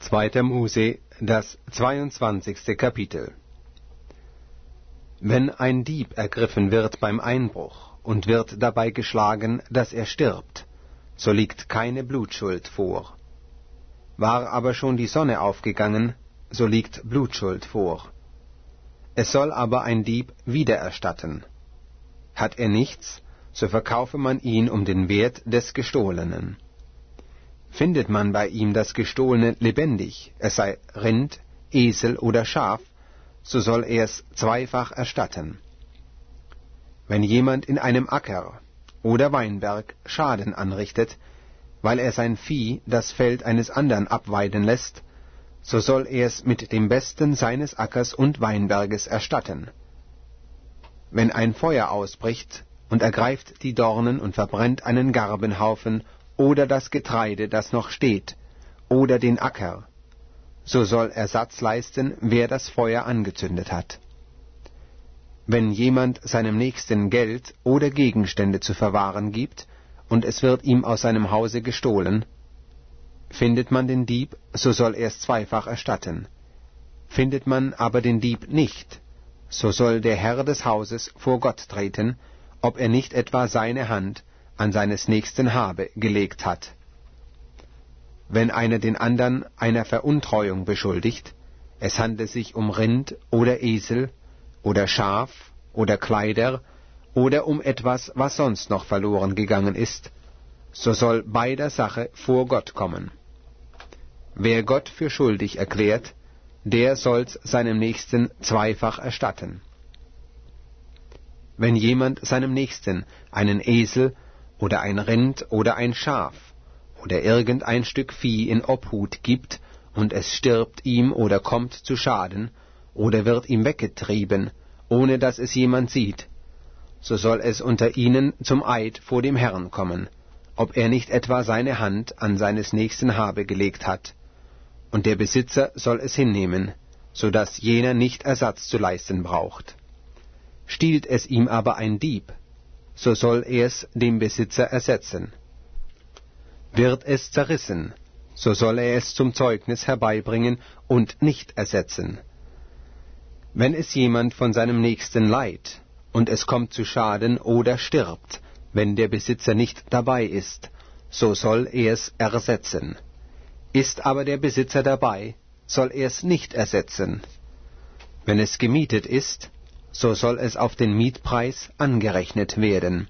2. Mose, das 22. Kapitel. Wenn ein Dieb ergriffen wird beim Einbruch und wird dabei geschlagen, dass er stirbt, so liegt keine Blutschuld vor. War aber schon die Sonne aufgegangen, so liegt Blutschuld vor. Es soll aber ein Dieb wiedererstatten. Hat er nichts, so verkaufe man ihn um den Wert des Gestohlenen. Findet man bei ihm das Gestohlene lebendig, es sei Rind, Esel oder Schaf, so soll er es zweifach erstatten. Wenn jemand in einem Acker oder Weinberg Schaden anrichtet, weil er sein Vieh das Feld eines anderen abweiden lässt, so soll er es mit dem Besten seines Ackers und Weinberges erstatten. Wenn ein Feuer ausbricht und ergreift die Dornen und verbrennt einen Garbenhaufen oder das Getreide, das noch steht, oder den Acker, so soll Ersatz leisten, wer das Feuer angezündet hat. Wenn jemand seinem Nächsten Geld oder Gegenstände zu verwahren gibt, und es wird ihm aus seinem Hause gestohlen, findet man den Dieb, so soll er es zweifach erstatten. Findet man aber den Dieb nicht, so soll der Herr des Hauses vor Gott treten, ob er nicht etwa seine Hand an seines Nächsten Habe gelegt hat. Wenn einer den andern einer Veruntreuung beschuldigt, es handle sich um Rind oder Esel oder Schaf oder Kleider oder um etwas, was sonst noch verloren gegangen ist, so soll bei der Sache vor Gott kommen. Wer Gott für schuldig erklärt, der soll's seinem Nächsten zweifach erstatten. Wenn jemand seinem Nächsten einen Esel oder ein Rind oder ein Schaf oder irgendein Stück Vieh in Obhut gibt, und es stirbt ihm oder kommt zu Schaden, oder wird ihm weggetrieben, ohne dass es jemand sieht, so soll es unter ihnen zum Eid vor dem Herrn kommen, ob er nicht etwa seine Hand an seines Nächsten Habe gelegt hat, und der Besitzer soll es hinnehmen, so dass jener nicht Ersatz zu leisten braucht. Stiehlt es ihm aber ein Dieb, so soll er es dem Besitzer ersetzen. Wird es zerrissen, so soll er es zum Zeugnis herbeibringen und nicht ersetzen. Wenn es jemand von seinem Nächsten leiht, und es kommt zu Schaden oder stirbt, wenn der Besitzer nicht dabei ist, so soll er es ersetzen. Ist aber der Besitzer dabei, soll er es nicht ersetzen. Wenn es gemietet ist, so soll es auf den Mietpreis angerechnet werden.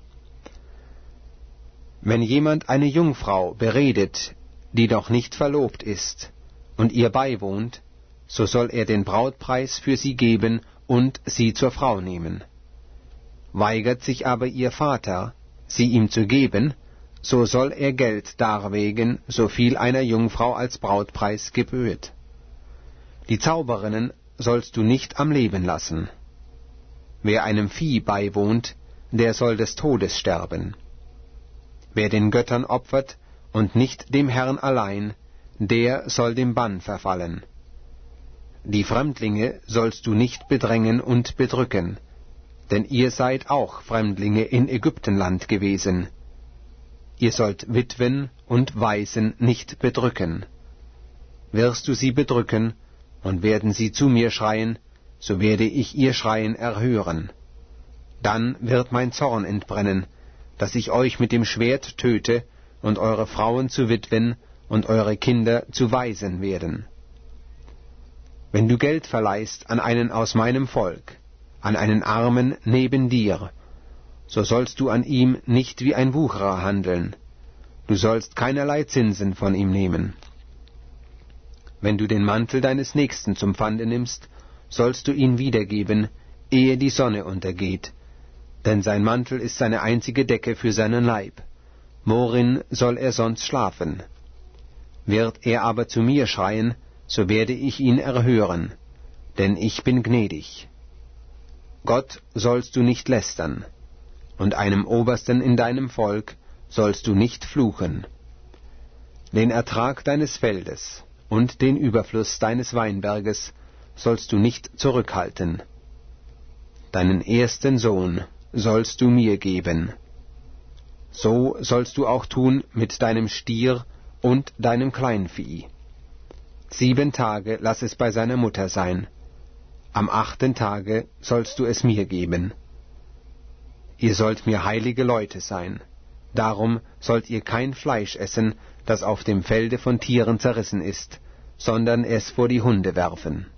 Wenn jemand eine Jungfrau beredet, die noch nicht verlobt ist, und ihr beiwohnt, so soll er den Brautpreis für sie geben und sie zur Frau nehmen. Weigert sich aber ihr Vater, sie ihm zu geben, so soll er Geld darlegen, so viel einer Jungfrau als Brautpreis gebührt. Die Zauberinnen sollst du nicht am Leben lassen. Wer einem Vieh beiwohnt, der soll des Todes sterben. Wer den Göttern opfert und nicht dem Herrn allein, der soll dem Bann verfallen. Die Fremdlinge sollst du nicht bedrängen und bedrücken, denn ihr seid auch Fremdlinge in Ägyptenland gewesen. Ihr sollt Witwen und Waisen nicht bedrücken. Wirst du sie bedrücken, und werden sie zu mir schreien, so werde ich ihr Schreien erhören. Dann wird mein Zorn entbrennen, dass ich euch mit dem Schwert töte, und eure Frauen zu Witwen und eure Kinder zu Waisen werden. Wenn du Geld verleihst an einen aus meinem Volk, an einen Armen neben dir, so sollst du an ihm nicht wie ein Wucherer handeln. Du sollst keinerlei Zinsen von ihm nehmen. Wenn du den Mantel deines Nächsten zum Pfande nimmst, sollst du ihn wiedergeben, ehe die Sonne untergeht, denn sein Mantel ist seine einzige Decke für seinen Leib. Worin soll er sonst schlafen? Wird er aber zu mir schreien, so werde ich ihn erhören, denn ich bin gnädig. Gott sollst du nicht lästern, und einem Obersten in deinem Volk sollst du nicht fluchen. Den Ertrag deines Feldes und den Überfluss deines Weinberges sollst du nicht zurückhalten. Deinen ersten Sohn sollst du mir geben. So sollst du auch tun mit deinem Stier und deinem Kleinvieh. 7 Tage lass es bei seiner Mutter sein. Am 8. Tage sollst du es mir geben. Ihr sollt mir heilige Leute sein. Darum sollt ihr kein Fleisch essen, das auf dem Felde von Tieren zerrissen ist, sondern es vor die Hunde werfen.